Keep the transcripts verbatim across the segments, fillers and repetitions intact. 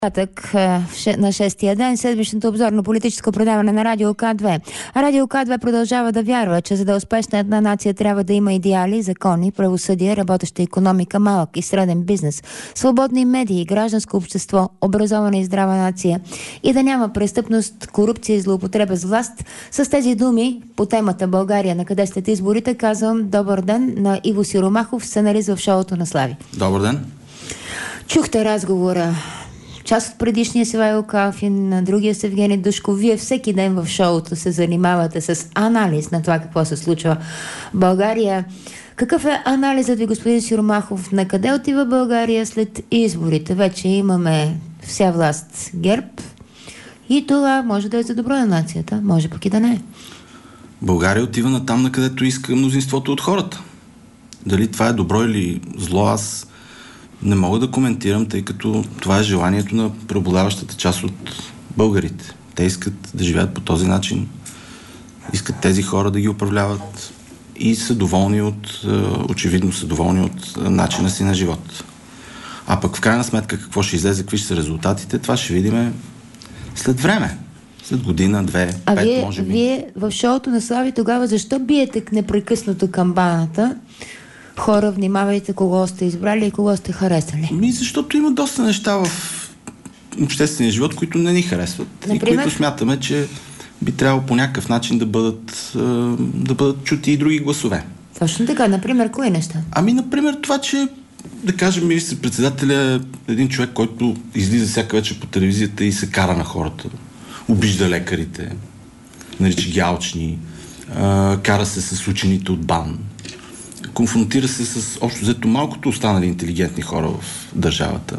Татък на шестия ден, седмичното обзорно политическо предаване на Радио К две. Радио К две продължава да вярва, че за да е успешна една нация трябва да има идеали, закони, правосъдие, работеща икономика, малък и среден бизнес, свободни медии, гражданско общество, образована и здрава нация и да няма престъпност, корупция и злоупотреба с власт. С тези думи по темата България, на къде след изборите, казвам добър ден на Иво Сиромахов, сценарист в шоуто на Слави. Добър ден. Чухте разговора. Част от предишния с Ивайло Калфин, на другия с Евгений Дъшков. Вие всеки ден в шоуто се занимавате с анализ на това какво се случва в България. Какъв е анализът ви, господин Сиромахов? На къде отива България след изборите? Вече имаме вся власт ГЕРБ и това може да е за добро на нацията, може пък и да не е. България отива на там, на където иска мнозинството от хората. Дали това е добро или зло, аз не мога да коментирам, тъй като това е желанието на преобладаващата част от българите. Те искат да живеят по този начин, искат тези хора да ги управляват и са доволни от, очевидно са доволни от начина си на живот. А пък в крайна сметка какво ще излезе, какви ще са резултатите, това ще видим след време. След година, две, а пет, вие, може би. Вие в шоуто на Слави тогава защо биете непрекъснато камбаната? Хора, внимавайте кого сте избрали и кого сте харесали. Ми, защото има доста неща в обществения живот, които не ни харесват. Например? И които смятаме, че би трябвало по някакъв начин да бъдат, да бъдат чути и други гласове. Точно така. Например, кои неща? Ами, например, това, че да кажем, министър-председателя е един човек, който излиза всяка вечер по телевизията и се кара на хората. Обижда лекарите, нарича ги алчни, кара се с учените от БАН. Конфронтира се с общо взето малкото останали интелигентни хора в държавата.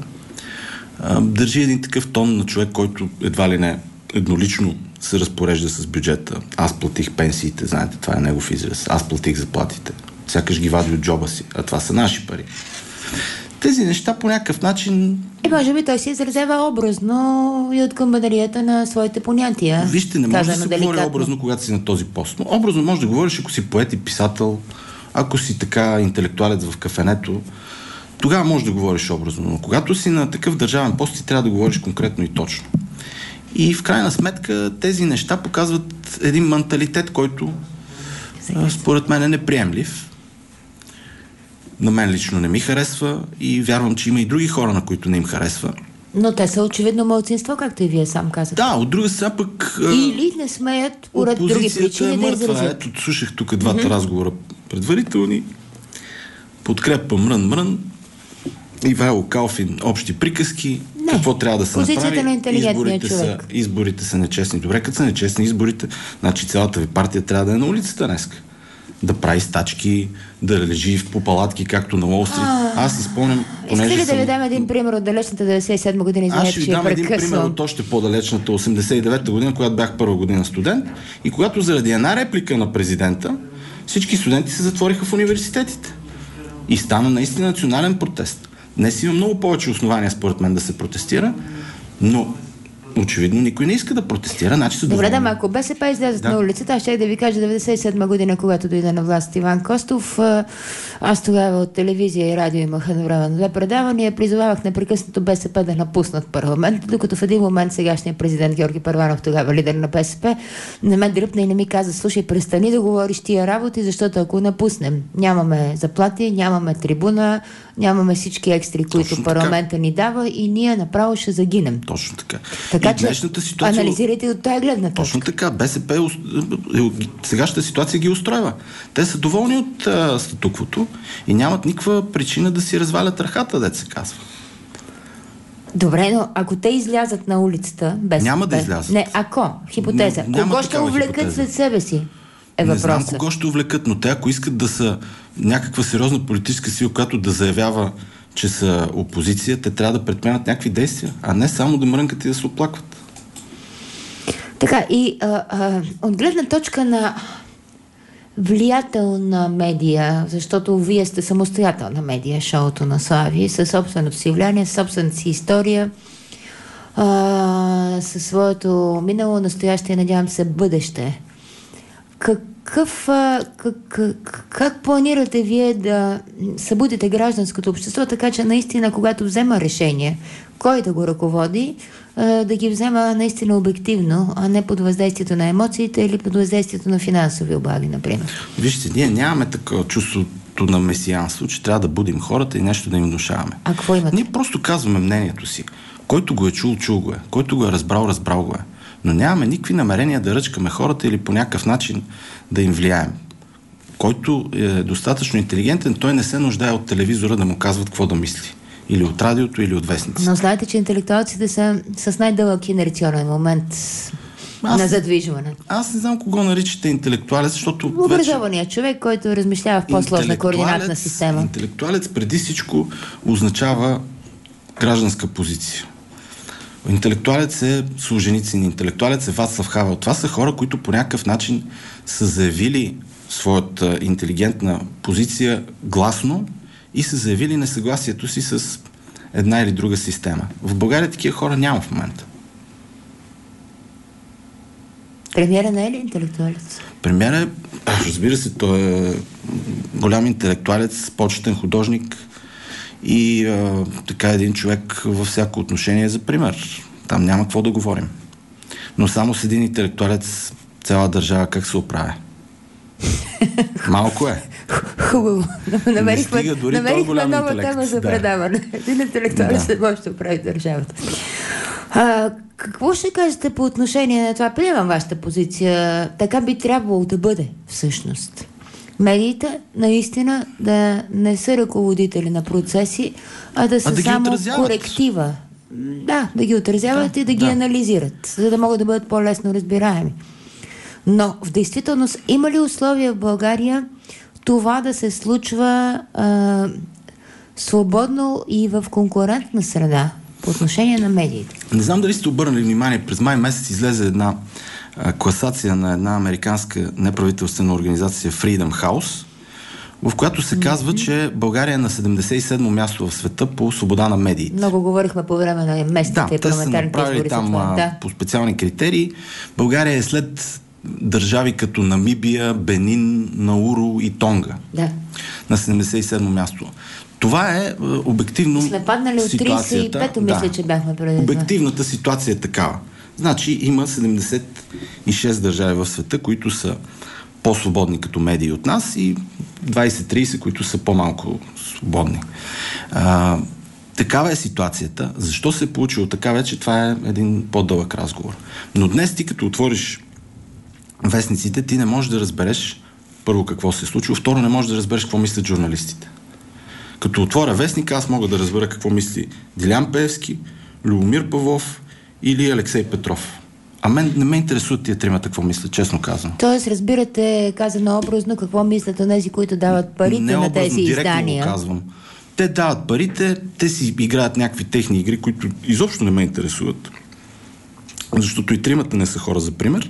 Държи един такъв тон на човек, който едва ли не еднолично се разпорежда с бюджета. Аз платих пенсиите, знаете, това е негов израз. Аз платих заплатите. Сякаш ги вади от джоба си, а това са наши пари. Тези неща по някакъв начин... И може би той се изразява образно и от камбанарията на своите понятия. Вижте, не може да се деликатно говори образно, когато си на този пост. Но образно може да говориш, ако си поет и писател, ако си така интелектуалец в кафенето, тогава можеш да говориш образно. Но когато си на такъв държавен пост, ти трябва да говориш конкретно и точно. И в крайна сметка тези неща показват един менталитет, който според мен е неприемлив. На мен лично не ми харесва и вярвам, че има и други хора, на които не им харесва. Но те са очевидно малцинство, както и вие сам казахте. Да, от друга страна пък... Или не смеят поред други причини е да изразят. Ето, слушах тук двата mm-hmm. разговора предварителни. Подкрепа мрън-мрън. Ивайло Калфин, общи приказки. Не. Какво трябва да се Позицията направи? на интелигентния изборите човек. Са, изборите са нечестни. Добре, като са нечестни изборите, значи цялата ви партия трябва да е на улицата днеска. Да прави стачки, да лежи в попалатки, както на Уол Стрит. Аз си спомням... Искате ли да съм... ви дам един пример от далечната деветдесет и седма година? Извинете, Аз ще ви дам един пример от още по-далечната осемдесет и девета година, когато бях първа година студент и когато заради една реплика на президента всички студенти се затвориха в университетите. И стана наистина национален протест. Днес има много повече основания, според мен, да се протестира, но очевидно никой не иска да протестира, значи се доволни. Добре, да, ако БСП излязат да. на улицата, аз ще да ви кажа деветдесет и седма година, когато дойде на власт Иван Костов. Аз тогава от телевизия и радио имах едновременно две предавания. Призовавах непрекъснато БСП да напуснат парламент, докато в един момент сегашният президент Георги Първанов, тогава лидер на БСП, на мен дръпна и не ми каза: слушай, престани да говориш тия работи, защото ако напуснем, нямаме заплати, нямаме трибуна, нямаме всички екстри, които Точно парламента така. ни дава и ние направо ще загинем. Точно така. Така че ситуация... анализирайте от тази гледна точка. Точно така. БСП сегашната ситуация ги устройва. Те са доволни от а, статуквото и нямат никаква причина да си развалят ръхата, дето се казва. Добре, но ако те излязат на улицата без... Няма да излязат. Не, ако, хипотеза. Не, кого ще увлекат хипотеза. след себе си? Е не въпроса. знам кого ще увлекат, но те ако искат да са някаква сериозна политическа сила, която да заявява, че са опозиция, те трябва да предприемат някакви действия, а не само да мрънкат и да се оплакват. Така, и а, а, от гледна точка на влиятелна медия, защото вие сте самостоятелна медия, шоуто на Слави, със собственото си влияние, собствената си история, а, със своето минало, настояще и надявам се бъдеще. Как какъв, как, как, как планирате вие да събудите гражданското общество, така че наистина, когато взема решение, кой да го ръководи, да ги взема наистина обективно, а не под въздействието на емоциите или под въздействието на финансови облаги, например? Вижте, ние нямаме такова чувството на месианство, че трябва да будим хората и нещо да им внушаваме. А какво имате? Ние просто казваме мнението си. Който го е чул, чул го е. Който го е разбрал, разбрал го е. Но нямаме никакви намерения да ръчкаме хората или по някакъв начин да им влияем. Който е достатъчно интелигентен, той не се нуждае от телевизора да му казват какво да мисли. Или от радиото, или от вестниците. Но знаете, че интелектуалците са с най-дълъг инерционен момент аз, на задвижване. Аз не знам кого наричате интелектуалец, защото... Образованият вече... човек, който размишлява в по-сложна координатна система. Интелектуалец преди всичко означава гражданска позиция. Интелектуалец е Солженицин, интелектуалец е Вацлав Хавел. Това са хора, които по някакъв начин са заявили своята интелигентна позиция гласно и са заявили несъгласието си с една или друга система. В България такива хора няма в момента. Премиера не е ли интелектуалец? Премиера е, разбира се, той е голям интелектуалец, почетен художник и а, така един човек във всяко отношение за пример. Там няма какво да говорим. Но само с един интелектуалец цяла държава как се оправя? Малко е. Хубаво. Намерихме, дори намерихме нова интелект. Тема за предаване. Да. Един интелектуалец да. не може да оправи държавата. А, какво ще кажете по отношение на това? Приемам вашата позиция. Така би трябвало да бъде всъщност. Медиите наистина да не са ръководители на процеси, а да са а да само коректива. Да, да ги отразяват да, и да ги да. анализират, за да могат да бъдат по-лесно разбираеми. Но в действителност има ли условия в България това да се случва а, свободно и в конкурентна среда по отношение на медиите? Не знам дали сте обърнали внимание, през май месец излезе една а, класация на една американска неправителствена организация Freedom House, в която се казва, mm-hmm. че България е на седемдесет и седмо място в света по свобода на медиите. Много говорихме по време на местните да, и парламентарните избори. Там, а, да. по специални критерии. България е след държави като Намибия, Бенин, Науру и Тонга. Да. На седемдесет и седмо място. Това е обективно сме паднали от тридесет и пето, мисля, да. че бяхме преди. Обективната ситуация е такава. Значи има седемдесет и шест държави в света, които са по-свободни като медии от нас и двайсет-трийсет, които са по-малко свободни. А, такава е ситуацията. Защо се е получило така вече? Това е един по-дълъг разговор. Но днес ти като отвориш вестниците, ти не можеш да разбереш първо какво се е случило, второ не можеш да разбереш какво мислят журналистите. Като отворя вестника, аз мога да разбера какво мисли Дилян Пеевски, Любомир Павлов или Алексей Петров. А мен не ме интересуват тия тримата какво мислят, честно казвам. Тоест, разбирате, казано образно, какво мислят онези, които дават парите не на образно, тези издания? Го казвам. Те дават парите, те си играят някакви техни игри, които изобщо не ме интересуват. Защото и тримата не са хора за пример.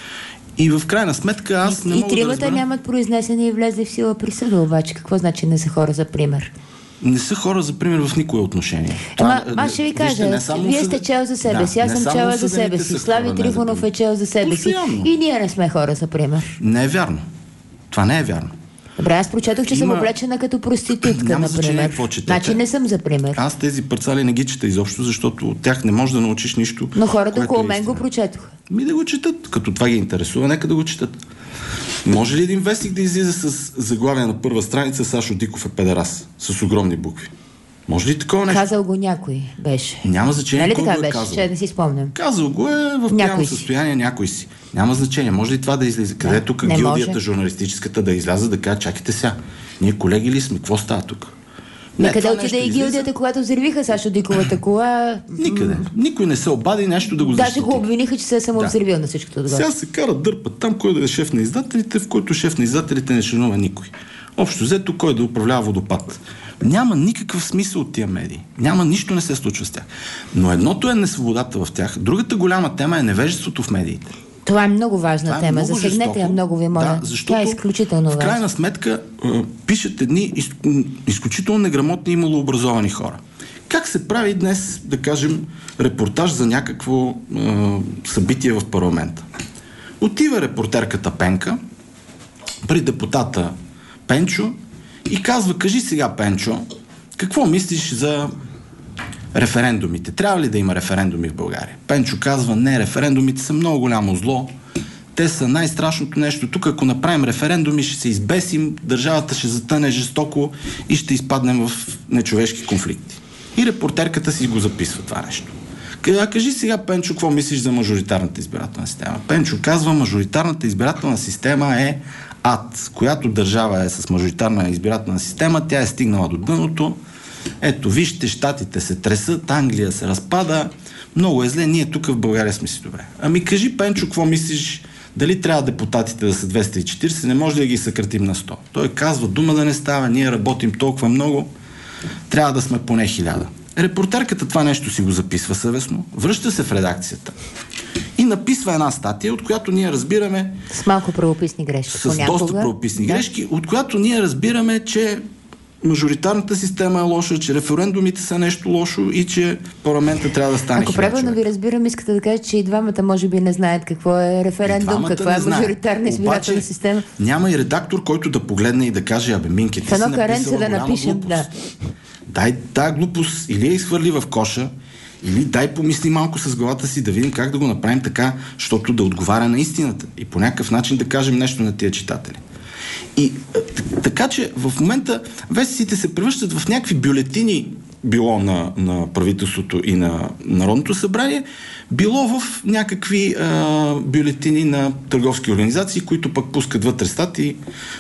И в крайна сметка аз и, не мога да разбера... И тримата нямат произнесени и влезли в сила присъда, обаче. Какво значи не са хора за пример? Не са хора за пример в никое отношение. Ама, аз ще ви кажа, вижте, вие сте чел за себе да, си, аз съм чела за себе си, Слави Трифонов е чел за себе си и ние не сме хора за пример. Не е вярно. Това не е вярно. Добре, аз прочетох, че Има... съм облечена като проститутка, например. Значи не съм за пример. Аз тези парцали не ги чета изобщо, защото от тях не можеш да научиш нищо. Но хората около мен го прочетоха. Ми да го четат. Като това ги интересува, нека да го четат. Може ли един вестник да излиза с заглавие на първа страница Сашо Диков е педерас? С огромни букви. Може ли такова нещо? Казал го някой беше. Няма значение нали кой така го е беше? казал. Ще да си спомням. Казал го е в пияно състояние някой си. Няма значение. Може ли това да излиза? Къде е тук гилдията може. Журналистическата да изляза да кажа, чакайте сега. Ние колеги ли сме? Какво става тук? Не, къде отиде и гилдията, когато взривиха Сашо Диковата кола? Никъде. Никой не се обади нещо да го защити. Даже го обвиниха, че се е самовзривил да. на всичкото отгоре. Сега се карат дърпат там, кой да е шеф на издателите, в който шеф на издателите не членува никой. Общо взето, кой да управлява водопад. Няма никакъв смисъл от тия медии. Няма, нищо не се случва с тях. Но едното е несвободата в тях. Другата голяма тема е невежеството в медиите. Това е много важна Това тема. Е Засегнете я, много ви моля. Да, защото това е изключително важно. В крайна сметка пишат едни из, изключително неграмотни и малообразовани хора. Как се прави днес, да кажем, репортаж за някакво е, събитие в парламента? Отива репортерката Пенка при депутата Пенчо и казва: кажи сега, Пенчо, какво мислиш за референдумите? Трябва ли да има референдуми в България? Пенчо казва: не, референдумите са много голямо зло. Те са най-страшното нещо. Тук, ако направим референдуми, ще се избесим, държавата ще затъне жестоко и ще изпаднем в нечовешки конфликти. И репортерката си го записва това нещо. А кажи сега, Пенчо, какво мислиш за мажоритарната избирателна система? Пенчо казва: мажоритарната избирателна система е ад. Която държава е с мажоритарна избирателна система, тя е стигнала до дъното. Ето, вижте, щатите се тресат, Англия се разпада, много е зле, ние тук в България сме си добре. Ами кажи, Пенчо, какво мислиш, дали трябва депутатите да са двеста и четиридесет, не може ли да ги съкратим на сто? Той казва: дума да не става, ние работим толкова много, трябва да сме поне хиляда. Репортерката това нещо си го записва съвестно, връща се в редакцията и написва една статия, от която ние разбираме... С малко правописни грешки. С понякога. доста правописни да. грешки, от която ние разбираме, че мажоритарната система е лоша, че референдумите са нещо лошо и че парламента трябва да стане. Ако правилно ви разбирам, искате да кажа, че и двамата може би не знаят какво е референдум, какво е мажоритарна избирателна система. Няма и редактор, който да погледне и да каже: абе, Минке, ти си написала да напишем, да. Дай тази глупост или я изхвърли в коша, или дай помисли малко с главата си да видим как да го направим така, защото да отговаря на истината и по някакъв начин да кажем нещо на тия читатели. И така, че в момента вестниците се превръщат в някакви бюлетини, било на, на правителството и на Народното събрание, било в някакви а, бюлетини на търговски организации, които пък пускат вътре статии.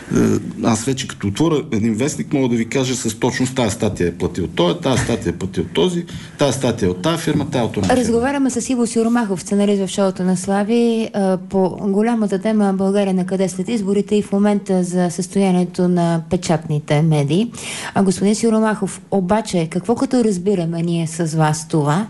Аз вече като отворя един вестник мога да ви кажа с точност: тази статия е платил той, тази статия е платил този, тази статия е от тази фирма, тази от тази. Разговаряме с Иво Сиромахов, сценарист в шоуто на Слави, по голямата тема България на къде след изборите и в момента за състоянието на печатните медии. А господин Сиромахов, обаче, какво като разбираме ние с вас това?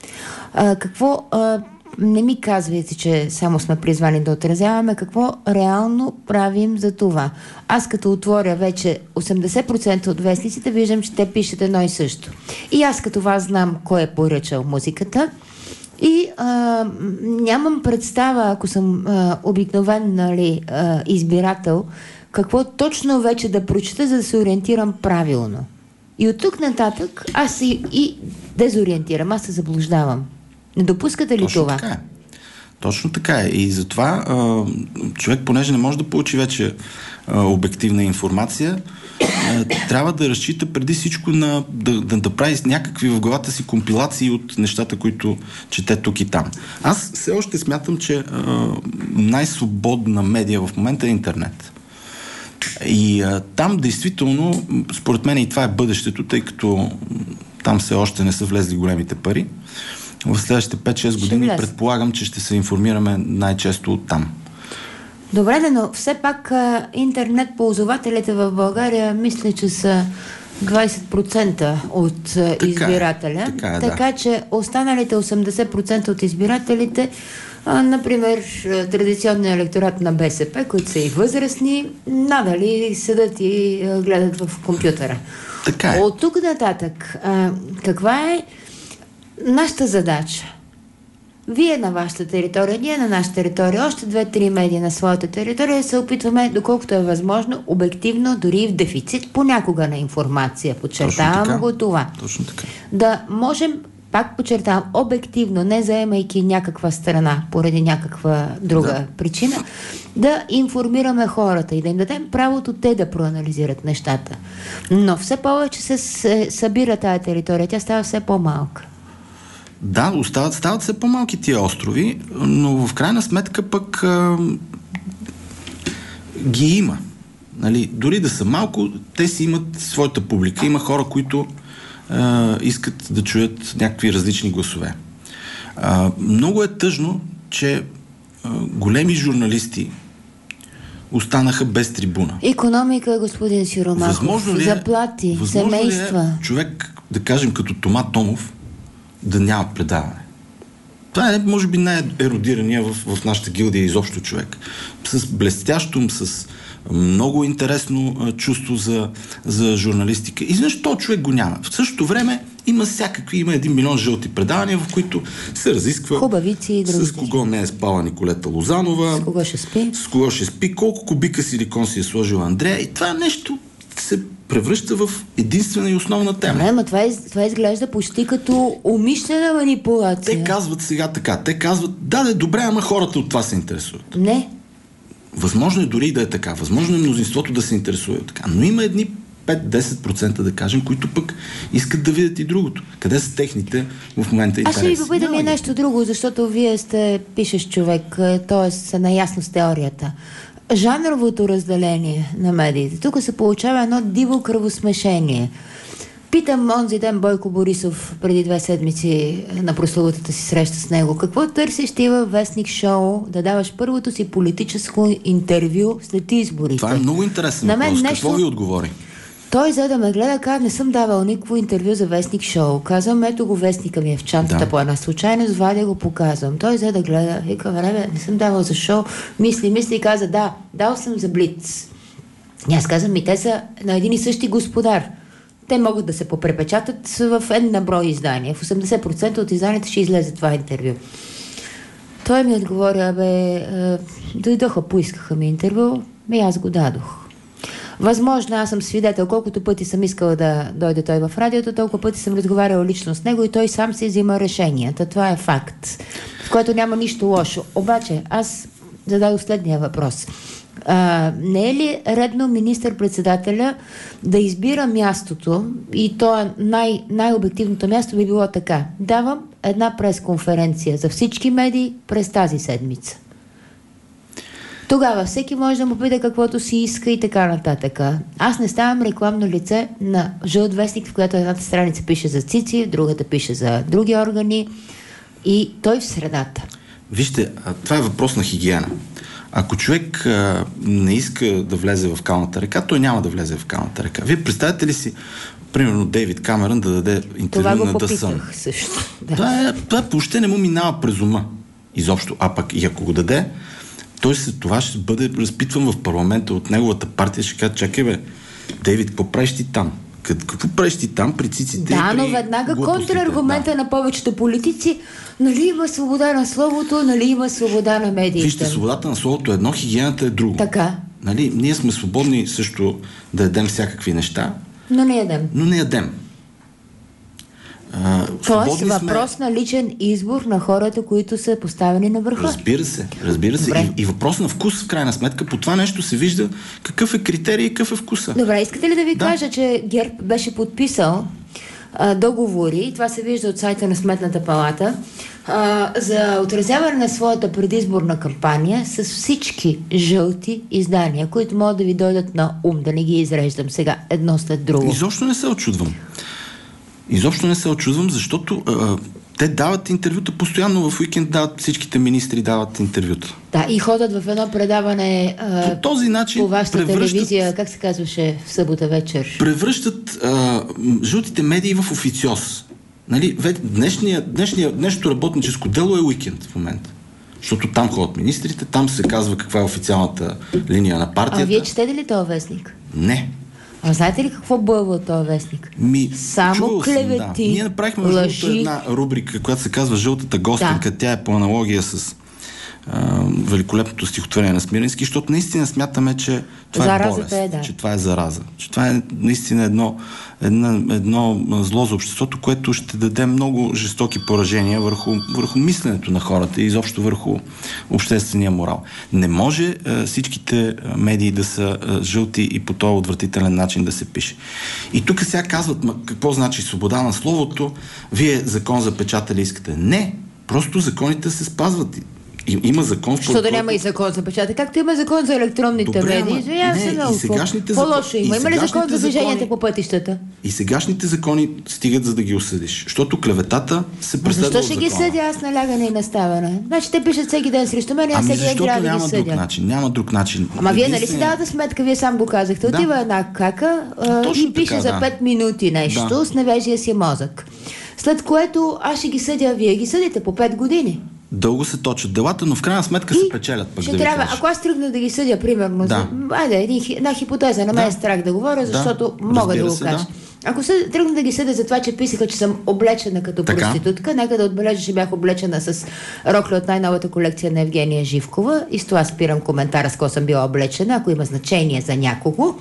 А, какво а, не ми казвайте, че само сме призвани да отразяваме, какво реално правим за това? Аз като отворя вече осемдесет процента от вестниците, виждам, че те пишат едно и също. И аз като вас знам кой е поръчал музиката и а, нямам представа, ако съм а, обикновен, нали, а, избирател, какво точно вече да прочета, за да се ориентирам правилно. И от тук нататък аз и, и дезориентирам, аз се заблуждавам. Не допускате ли Точно това? Така е. Точно така е. И затова а, човек, понеже не може да получи вече а, обективна информация, а, трябва да разчита преди всичко на, да, да, да прави някакви в главата си компилации от нещата, които чете тук и там. Аз все още смятам, че а, най-свободна медия в момента е интернет. И а, там действително, според мен и това е бъдещето, тъй като там все още не са влезли големите пари. В следващите пет-шест години предполагам, че ще се информираме най-често от там. Добре, но все пак интернет ползвателите в България мисля, че са двайсет процента от така избирателя. Е, така е, така да. че останалите осемдесет процента от избирателите, а, например, традиционния електорат на БСП, които са и възрастни, надали седат и а, гледат в компютъра. Така е. От тук нататък, а, каква е нашата задача? Вие на вашата територия, ние на нашата територия, още две-три медии на своята територия, се опитваме, доколкото е възможно, обективно, дори в дефицит понякога на информация. Подчертавам го това. Точно така. Да можем, пак подчертавам, обективно, не заемайки някаква страна поради някаква друга да. причина, да информираме хората и да им дадем правото те да проанализират нещата. Но все повече се, се събира тая територия, тя става все по-малка. Да, остават, стават все по-малки тия острови, но в крайна сметка пък а, ги има. Нали, дори да са малко, те си имат своята публика. Има хора, които а, искат да чуят някакви различни гласове. А, много е тъжно, че а, големи журналисти останаха без трибуна. Икономика, господин Сиромахов, е, заплати, семейства. Е човек, да кажем като Тома Томов, да няма предаване. Това е, може би, най-еродирания в, в нашата гилдия изобщо човек. С блестящо, с много интересно а, чувство за, за журналистика. Изведнъж този човек го няма. В същото време Има всякакви, има един милион жълти предавания, в които се разисква хубавици и други. С кого не е спала Николета Лозанова, с кого ще спи, с кого ще спи, колко кубика силикон си е сложила Андрея, и това нещо се превръща в единствена и основна тема. Не, ама това, из, това изглежда почти като умишлена манипулация. Те казват сега така, те казват, да, да, добре, ама хората от това се интересуват. Не. Възможно е дори и да е така, възможно е мнозинството да се интересува от така, но има едни пет до десет процента, да кажем, които пък искат да видят и другото. Къде са техните в момента интереси? Аз ще ви попитам и нещо друго, защото вие сте пишеш човек, т.е. са наясно с теорията. Жанровото разделение на медиите. Тук се получава едно диво кръвосмешение. Питам онзи ден Бойко Борисов преди две седмици на прословутата си среща с него. Какво търсиш ти във Вестник Шоу да даваш първото си политическо интервю след изборите? Това е много интересен въпрос. Нещо... Какво ви отговори? Той, за да ме гледа, каза, не съм давал никакво интервю за Вестник Шоу. Казвам, ето го, вестника ми е в чантата, да. По една случайност, вадя го, показвам. Той, за да гледа, вика, време, не съм давал за шоу. Мисли, мисли и каза, да, дал съм за Блиц. И аз казвам, и те са на един и същи господар. Те могат да се попрепечатат в една брой издания. В осемдесет процента от изданията ще излезе това интервю. Той ми отговори, абе, дойдоха, поискаха ми интервю, и аз го дадох. Възможно, аз съм свидетел, колкото пъти съм искала да дойде той в радиото, толкова пъти съм разговаряла лично с него и той сам си взима решенията. Това е факт, в което няма нищо лошо. Обаче, аз зададох следния въпрос. А, не е ли редно министър-председателя да избира мястото, и то е най- най-обективното място би било така. Давам една пресконференция за всички медии през тази седмица. Тогава всеки може да му пита каквото си иска и така нататък. Аз не ставам рекламно лице на жълт вестник, в която едната страница пише за цици, другата пише за други органи и той в средата. Вижте, това е въпрос на хигиена. Ако човек а, не иска да влезе в калната река, той няма да влезе в калната река. Вие представете ли си, примерно, Дейвид Камерън да даде интервю на The Sun? Също. Да. Това, е, това въобще не му минава през ума. Изобщо. А пък и ако го даде, той след това ще бъде разпитван в парламента от неговата партия, ще каже, чакай бе, Дейвид, какво правиш ти там? Какво правиш ти там при циците? Да, но веднага контраргумента да. На повечето политици, нали има свобода на словото, нали има свобода на медиите. Вижте, свободата на словото е едно, хигиената е друго. Така. Нали, ние сме свободни също да ядем всякакви неща. Но не ядем. Но не ядем. А, Тоест въпрос сме... на личен избор на хората, които са поставени на върха. Разбира се, разбира се. И, и въпрос на вкус, в крайна сметка. По това нещо се вижда какъв е критерий и какъв е вкуса. Добре, искате ли да ви да. кажа, че ГЕРБ беше подписал а, договори, това се вижда от сайта на Сметната палата, а, за отразяване на своята предизборна кампания с всички жълти издания, които могат да ви дойдат на ум, да не ги изреждам сега едно след друго. Изобщо не се очудвам. Изобщо не се очудвам, защото а, те дават интервюта постоянно в уикенд, дават, всичките министри дават интервюта. Да, и ходят в едно предаване а, по този начин по вашата телевизия, как се казваше в събота вечер? Превръщат а, жълтите медии в официоз. Нали, днешния, днешния, днешното работническо дело е уикенд в момента. Защото там ходят министрите, там се казва каква е официалната линия на партията. А вие четете ли този вестник? Не. А знаете ли какво бълва от този вестник? Ми, само клевети, съм, да. Ние направихме лъжи... една рубрика, която се казва Жълтата гостенка. Да. Тя е по аналогия с а, великолепното стихотворение на Смирненски, защото наистина смятаме, че това Заразата е болест, е, да. че това е зараза. Че това е наистина едно, едно, едно зло за обществото, което ще даде много жестоки поражения върху, върху мисленето на хората и изобщо върху обществения морал. Не може а, всичките медии да са а, жълти и по този отвратителен начин да се пише. И тук сега казват, ма, какво значи свобода на словото, вие закон за печата ли искате? Не, просто законите се спазват. И, има закон... Що да който... няма и закон за печата? Както има закон за електронните Добре, медии? Извинявам се много. По-лошо има. Има ли закон за движенията закони... по пътищата? И сегашните закони стигат, за да ги осъдиш. Защото клеветата се преследва от закона. Защо ще ги съдя аз налягане и наставане? Значи те пишат всеки ден срещу мен и аз ами всеки ден трябва да ги съдя. Друг начин, няма друг начин. Ама вие нали си давате сметка, вие сам го казахте. Да. Отива една кака а, и пише така, за пет да. минути нещо да. с невежия си мозък. След което аз ще ги съдя, вие ги съдите по пет години. Дълго се точат делата, но в крайна сметка и се печелят. Пък ще да трябва, ако аз тръгна да ги съдя, примерно, да. за, айде, една хипотеза, на мен да. е страх да говоря, защото да. мога Разбира да го се, кажа. Да. Ако се тръгна да ги съда за това, че писаха, че съм облечена като така. проститутка, нека да отбележа, че бях облечена с рокля от най-новата колекция на Евгения Живкова и с това спирам коментара с кого съм била облечена, ако има значение за някого.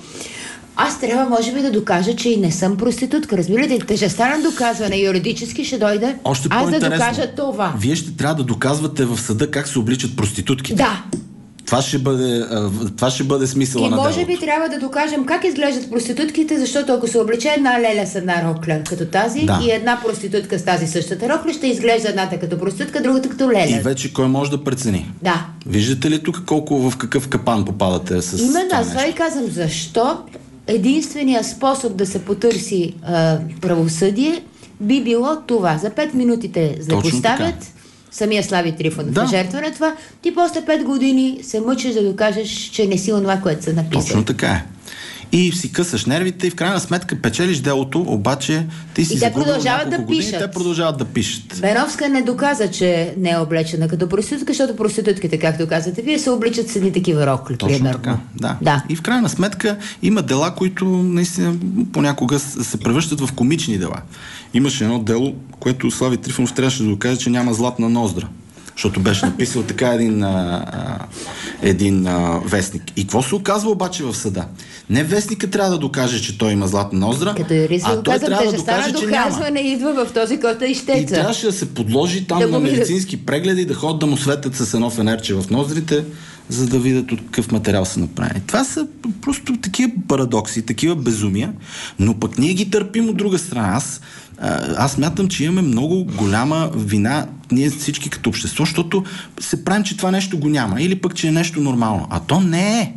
Аз трябва, може би, да докажа, че и не съм проститутка. Разбирате, тежестта на доказване юридически ще дойде. Още аз да докажа това. Вие ще трябва да доказвате в съда как се обличат проститутките. Да. Това ще бъде, това ще бъде смисъла и на делото. И може би трябва да докажем как изглеждат проститутките, защото ако се облече една леля с една рокля като тази да. и една проститутка с тази същата рокля, ще изглежда едната като проститутка, другата като леля. И вече кой може да прецени? Да. Виждате ли тук колко в какъв капан попадате с именно, аз това ви казвам, защо единственият способ да се потърси а, правосъдие би било това. За пет минути те запоставят, самия Слави Трифонов да. е жертва на това, ти после пет години се мъчиш да докажеш, че не си онова, което са написали. Точно така е. И си късаш нервите и в крайна сметка печелиш делото, обаче ти си загубил няколко да години и те продължават да пишат. Беновска не доказа, че не е облечена като проститутка, защото проститутките, както казвате вие, се обличат с едни такива рокли. Точно примерно. така, да. да. И в крайна сметка има дела, които наистина понякога се превръщат в комични дела. Имаше едно дело, което Слави Трифонов трябваше да докаже, че няма златна ноздра. Защото беше написал така един, а, а, един а, вестник. И какво се оказва обаче в съда? Не вестника трябва да докаже, че той има златна ноздра, като юрист, а той трябва да докаже, че няма. Не идва в този, който е ищеца. И трябваше да се подложи там да на медицински прегледи, да ходят да му светят с едно фенерче в ноздрите, за да видят от какъв материал са направени. Това са просто такива парадокси, такива безумия, но пък ние ги търпим от друга страна. Аз Аз мятам, че имаме много голяма вина ние всички като общество, защото се правим, че това нещо го няма. Или пък, че е нещо нормално. А то не е.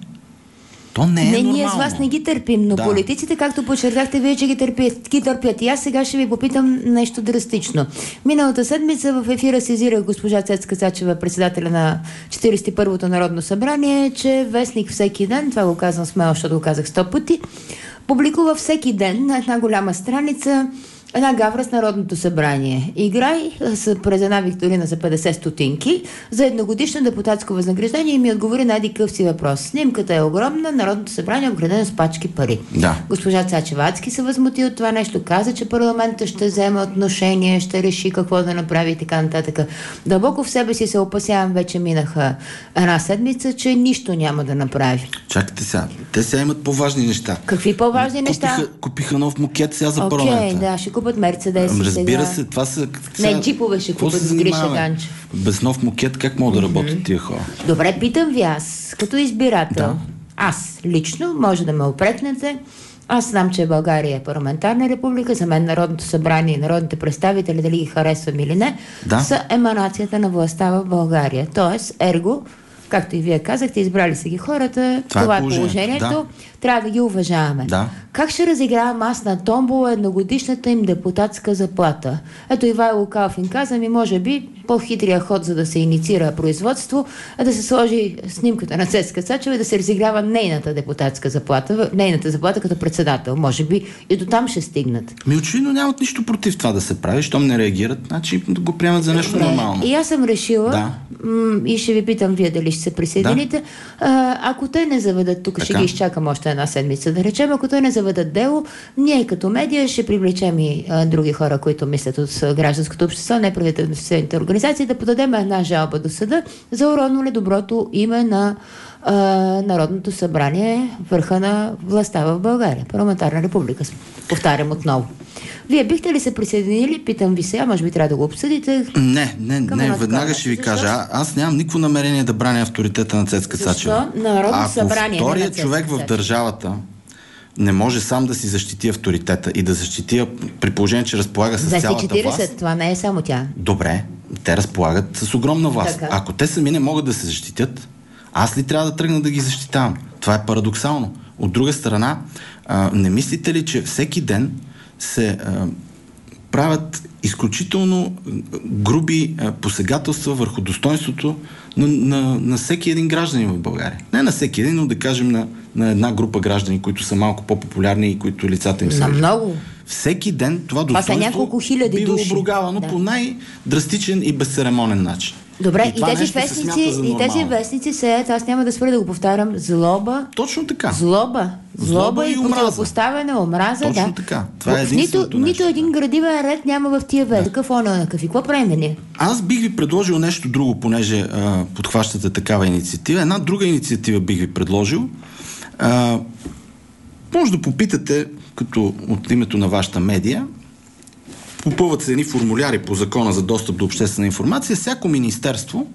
То не е не, нормално. Ние с вас не ги търпим, но да. политиците, както подчертахте, вие, че ги търпят, ги търпят. И аз сега ще ви попитам нещо драстично. Миналата седмица в ефира сезира госпожа Цецка Цачева, председателя на четиридесет и първото Народно събрание, че вестник Всеки ден, това го казвам смело, защото го казах сто пъти, публикува всеки ден на една голяма страница една гавра с Народното събрание. Играй с, през една викторина за петдесет стотинки за едногодишно депутатско възнаграждение и ми отговори на един къв си въпрос. Снимката е огромна, Народното събрание е обградено с пачки пари. Да. Госпожа Цачевацки се възмути от това нещо, каза, че парламентът ще вземе отношение, ще реши какво да направи и така нататък. Дълбоко в себе си се опасявам, вече минаха една седмица, че нищо няма да направи. Чакайте сега, те сега имат по-важни неща. Какви по-важни купиха, неща? Купиха нов мукет сега за okay, парламента. Да, ще купат Мерцедеси. Разбира сега. се, това са... Не, джипове ще купат с Гриша Ганчев. Без нов мукет как могат да работят тия хора? Добре, питам ви аз, като избирател. Да. Аз лично, може да ме опрекнете, аз знам, че България е парламентарна република, за мен Народното събрание и народните представители, дали ги харесвам или не, да. са еманацията на властта в България. Тоест, ерго, както и вие казахте, избрали са ги хората, това, това е положението, положението да. трябва да ги уважаваме. Да. Как ще разигравам аз на томбола едногодишната им депутатска заплата? Ето Ивайло Калфин каза ми, може би по-хитрия ход, за да се инициира производство, е да се сложи снимката на Цецка Цачева и да се разиграва нейната депутатска заплата, нейната заплата като председател. Може би и до там ще стигнат. Ми очевидно нямат нищо против това да се прави, щом не реагират, значи го приемат за нещо Добре. нормално. И аз съм решила, да. м- и ще ви питам вие дали ще се присъедините, да. а, ако те не заведат, тук така. ще ги изчакам още една седмица, да речем, ако те не заведат дело, ние като медия ще привлечем и а, други хора, които мислят от гражданското общество, неправителствените организации, да подадем една жалба до съда за уронване доброто име на а, Народното събрание, върха на властта в България. Парламентарна република. Повтарям отново. Вие бихте ли се присъединили? Питам ви сега, може би трябва да го обсъдите. Не, не, не, веднага ще ви кажа. А, аз нямам никакво намерение да браня авторитета на Цецка Цачева. Защо? Народно събрание. Ако вторият човек в държавата не може сам да си защити авторитета и да защити при положение, че разполага с цялата власт. Това не е само тя. Добре, те разполагат с огромна власт. Така. Ако те сами не могат да се защитят, аз ли трябва да тръгна да ги защитавам? Това е парадоксално. От друга страна, а, не мислите ли, че всеки ден се а, правят изключително груби а, посегателства върху достоинството на, на, на всеки един гражданин в България? Не на всеки един, но да кажем на, на една група граждани, които са малко по-популярни и които лицата им са. На много. Всеки ден това достоинство няколко хиляди бива души. обругавано да. по най-драстичен и безцеремонен начин. Добре, и, и тези вестници, и тези вестници се, аз няма да спра да го повтарям, злоба. Точно така. Злоба. Злоба, злоба и, и противопоставяне, омраза. Точно да. така. Това е нито, нито един градивен ред няма в тия вестници. Да. Какъв он е, какво правим ние? Аз бих ви предложил нещо друго, понеже а, подхващате такава инициатива. Една друга инициатива бих ви предложил. А, може да попитате, като от името на вашата медия, попълват се едни формуляри по закона за достъп до обществена информация, всяко министерство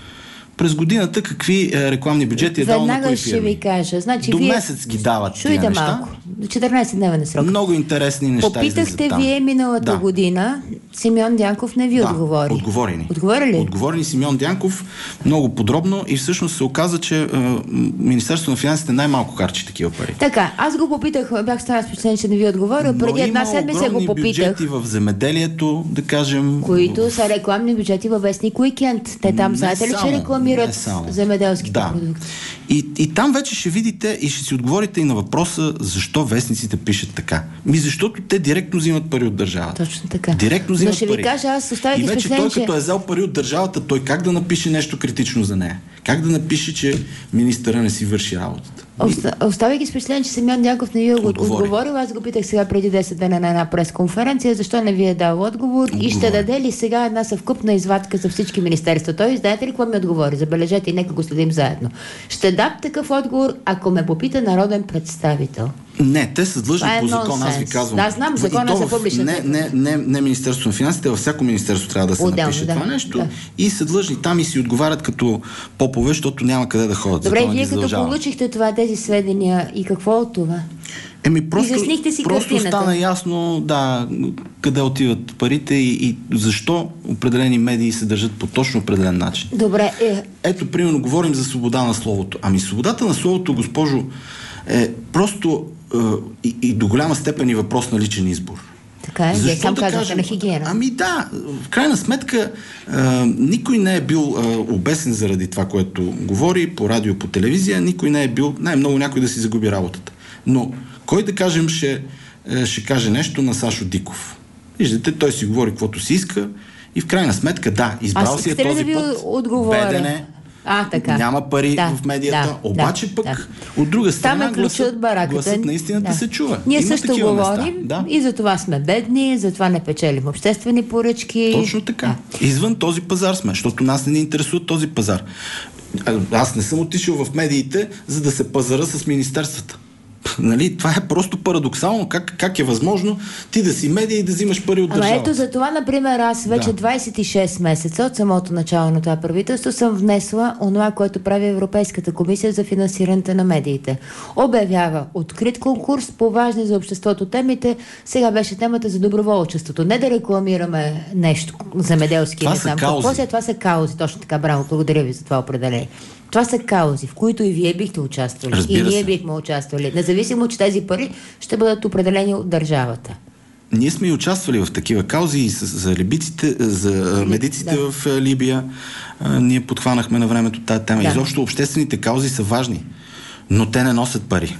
през годината какви е, рекламни бюджети е дало на кои фирми. Веднага ще ви кажа. Значи, до вие... месец ги дават тия неща. Малко. До четиринайсет-дневен срок. Много интересни неща. Попитахте вие миналата да. година, Симеон Дянков не ви да, отговори. Отговори ни. Отговори ли? Отговори ни Симеон Дянков много подробно и всъщност се оказа, че е, Министерството на финансите най-малко харчи такива пари. Така, аз го попитах, бях стана с впечатление, че не ви отговоря. Преди една седмица го попитах. Бюджети в земеделието, да кажем. Които са рекламни бюджети във вестник Уикенд. Те там, не знаете ли, че рекламират земеделските да. продукти? И, и там вече ще видите и ще си отговорите и на въпроса защо вестниците пишат така. Ми защото те директно взимат пари от държавата. Точно така. Директно взимат Но ще ви пари. кажа, аз оставих и вече той, че... като е взел пари от държавата, той как да напише нещо критично за нея? Как да напише, че министъра не си върши работата? Оста... Оставих с впечатление, че Симеон Дянков не ви е отговорил. Аз го питах сега преди десет дена на една пресконференция, защо не ви е дал отговор Отговор. и ще даде ли сега една съвкупна извадка за всички министерства. Той, знаете ли какво ми отговори? Забележете и нека го следим заедно. Ще дам такъв отговор, ако ме попита народен представител. Не, те са длъжни е по закон, аз ви казвам. Да, знам, закона за публичната. Не, не, не, не Министерството на финансите, във всяко министерство трябва да се Отделно, напише да, това нещо да. и са длъжни там и си отговарят като попове, защото няма къде да ходят. Добре, вие като получихте това, тези сведения и какво от това? Еми, просто, си просто стана ясно, да, къде отиват парите и, и защо определени медии се държат по точно определен начин. Добре. Е... Ето, примерно, говорим за свобода на словото. Ами свободата на словото, госпожо, е просто е, и, и до голяма степен и въпрос на личен избор. Така е, защо сам да казвате кажем, на хигиена. Ами да, в крайна сметка е, никой не е бил е, обесен заради това, което говори по радио, по телевизия, никой не е бил, най-много някой да си загуби работата. Но кой, да кажем, ще, ще каже нещо на Сашо Диков? Виждате, той си говори каквото си иска и в крайна сметка, да, избрал си е този да път, отговоря. беден е, а, така. няма пари да, в медията, да, обаче да, пък да. от друга страна гласът, бараката, гласът на истината да. се чува. Ние Има също говорим да. и за това сме бедни, за това не печелим обществени поръчки. Точно така. Да. Извън този пазар сме, защото нас не ни интересува този пазар. Аз не съм отишъл в медиите, за да се пазара с министерствата. Нали? Това е просто парадоксално. Как, как е възможно ти да си медия и да взимаш пари от държавата? Ама ето за това, например, аз вече да. двайсет и шест месеца от самото начало на това правителство съм внесла онова, което прави Европейската комисия за финансирането на медиите. Обявява открит конкурс по важни за обществото темите. Сега беше темата за доброволчеството. Не да рекламираме нещо земеделски. Това не са знам. каузи. Какво се? Това са каузи. Точно така, браво. Благодаря ви за това определение. Това са каузи, в които и вие бихте участвали. Разбира и ние се. бихме участвали. Независимо, че тези пари ще бъдат определени от държавата. Ние сме и участвали в такива каузи и за либиците, за медиците да. в Либия. А, ние подхванахме на времето тази тема. Да. Изобщо обществените каузи са важни, но те не носят пари.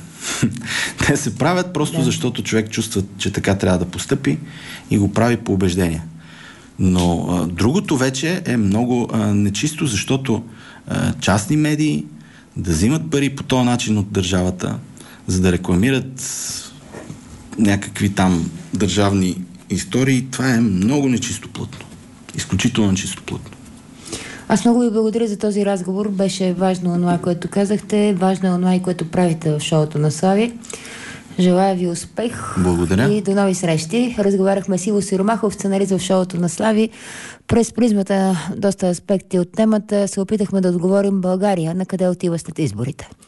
Те се правят просто да. защото човек чувства, че така трябва да постъпи и го прави по убеждение. Но а, другото вече е много а, нечисто, защото а, частни медии да взимат пари по този начин от държавата, за да рекламират някакви там държавни истории, това е много нечистоплътно. Изключително нечистоплътно. Аз много ви благодаря за този разговор. Беше важно онова, което казахте. Важно е онова, което правите в шоуто на Слави. Желая ви успех. Благодаря. И до нови срещи. Разговаряхме с Иво Сиромахов, сценарист в шоуто на Слави. През призмата на доста аспекти от темата се опитахме да отговорим България на къде отива след изборите.